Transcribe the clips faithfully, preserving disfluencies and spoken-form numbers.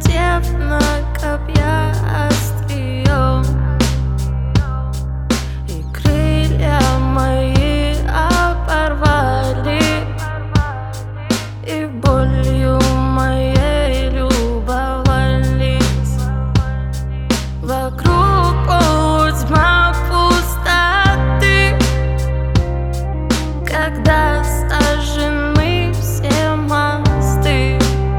налетев на копья острием, и крылья мои оборвали, и болью моей любовались. Вокруг полутьма пустоты, когда сожжены все мосты,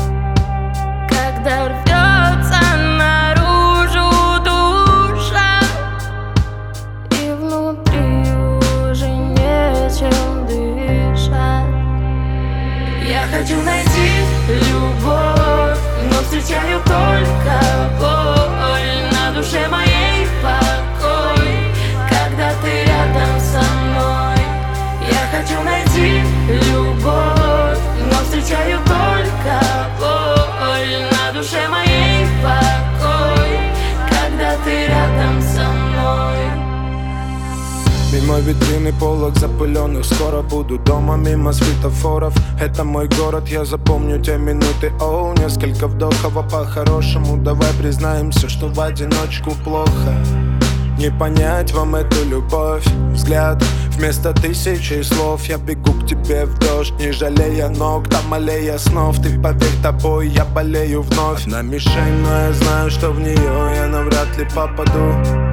когда рвется наружу душа, и внутри уже нечем дышать. Я хочу найти любовь, но встречаю только боль. На душе моей покой, когда ты рядом со мной. Я хочу найти любовь, но встречаю только боль. На душе моей покой, когда ты рядом со мной. Мимо витрины полок запыленных, скоро буду дома, мимо светофоров. Это мой город, я запомню те минуты. Оу, несколько вдохов, а по-хорошему давай признаемся, что в одиночку плохо. Не понять вам эту любовь, взгляд вместо тысячи слов. Я бегу к тебе в дождь, не жалея ног, там аллея снов. Ты поверь, тобой я болею вновь. Одна мишень, но я знаю, что в нее я навряд ли попаду.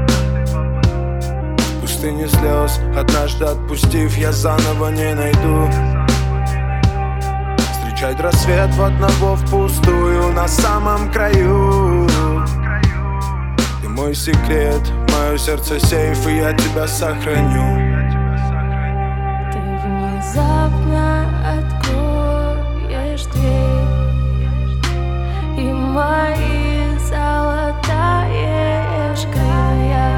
Пустыни слез, однажды отпустив, я заново не найду. Встречать рассвет в одного впустую на самом краю. Ты мой секрет, мое сердце сейф, и я тебя сохраню. Ты внезапно откроешь дверь, и мои золотаешь края.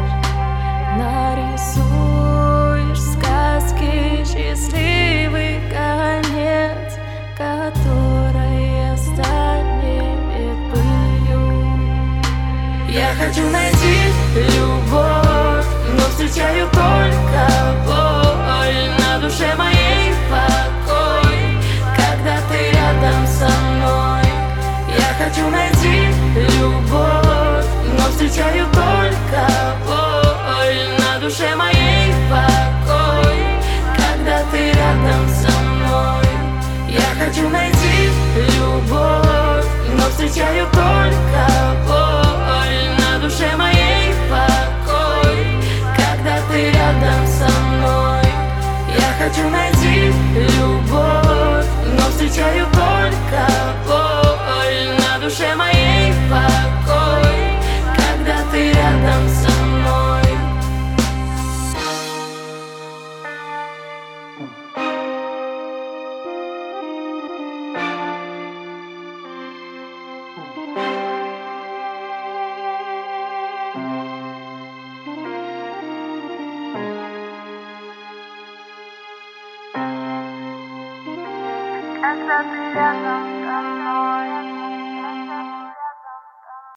Нарисуешь сказки счастливый конец, который станет пылью. Я хочу найти любовь, но встречаю только боль. На душе моей покой, когда ты рядом со мной. Я хочу найти любовь, но встречаю только боль. На душе моей покой, когда ты рядом со мной. Я хочу найти любовь, но встречаю только боль. На душе моей покой, когда ты рядом со мной. Я хочу найти любовь, но встречаю только боль. На душе моей покой, когда ты рядом со мной. Когда ты рядом